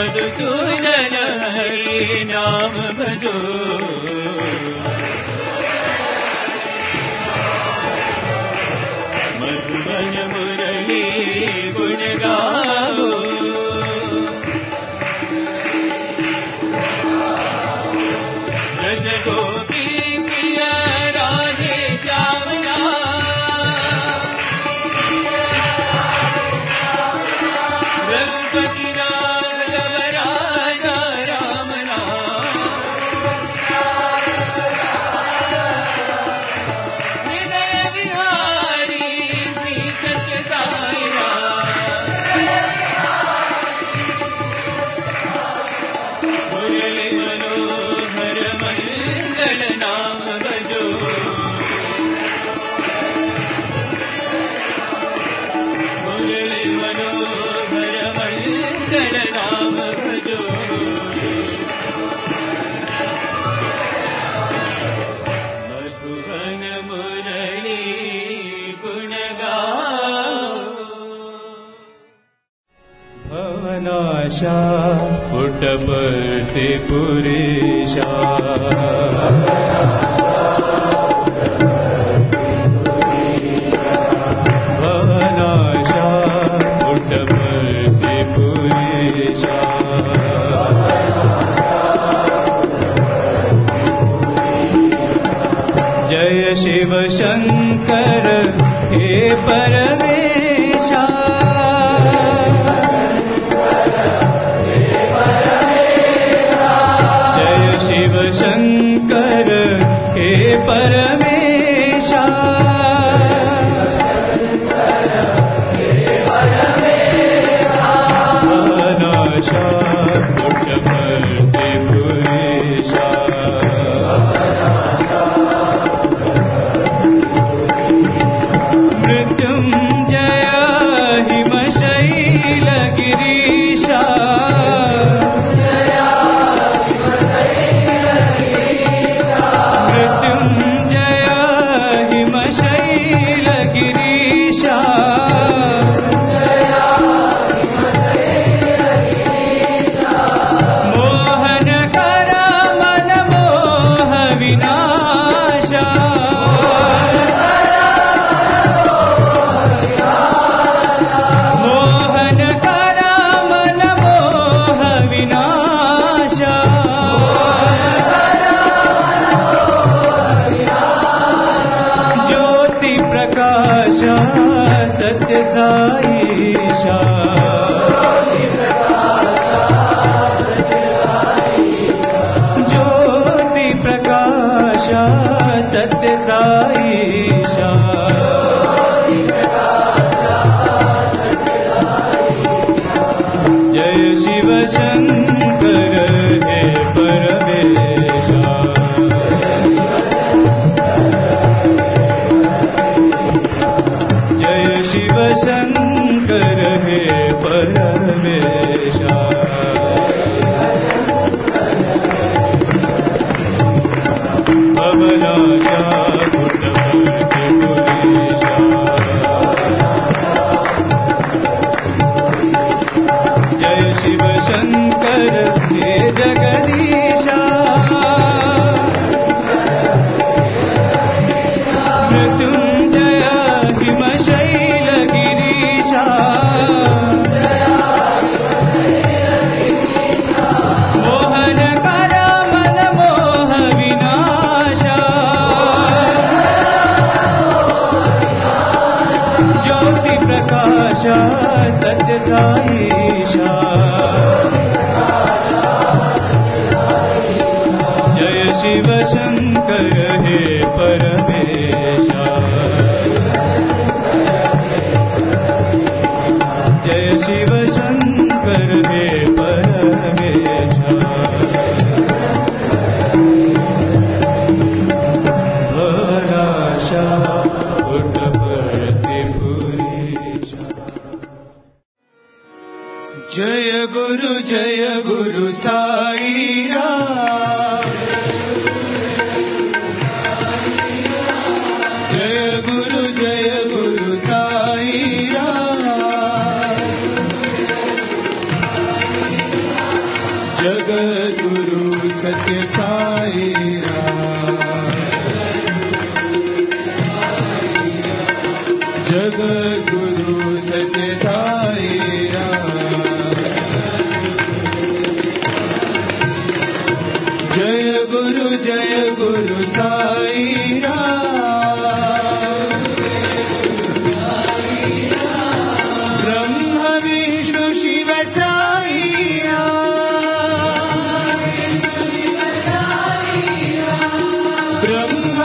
मधुसूदन हरि नाम भजो मधुबन मुरली गुण गाओ ब्रज गोपी प्रिय राधे श्यामला रघुपति राघव राजा राम हृदय विहारी श्री सत्य साई मुरली मनोहर मंगल नाम भजो मुरली मनोहर मंगल नाम भजो मधुबन मुरली गुण गाओ भवनाशा पुटपति पुरीशा भवनाशा पुटपति पुरीशा जय शिव शंकर हे परमेशा जय शिव शंकर हे परमेशा भवनाशा पुटपति पुरीशा मृत्युंजय हिमशैलगिरीशा मृत्युंजय हिमशैलगिरीशा मोहनकर मनमोह विनाशा मोहनकर मनमोह विनाशा ज्योति प्रकाश सत्य साईशा ज्योति प्रकाश सत्य साईशा जय शिव शंकर हे परमेशा जय शिव शंकर हे परमेशा भवनाशा पुटपति पुरीशा जय शिव शंकर हे जगदीशा मृत्युंजय हिमशैलगिरीशा मोहनकर मनमोह विनाशा ज्योति प्रकाश सत्य साईशा जय शिव शंकर हे परमेशा जय शिव शंकर हे परमेशा भवनाशा पुटपति पुरीशा जय गुरु साई राम जय गुरु साई राम साई राम। जगद्गुरु सत्य साई राम। जय गुरु साई राम। ब्रह्म विष्णु शिव साई राम। ब्रह्म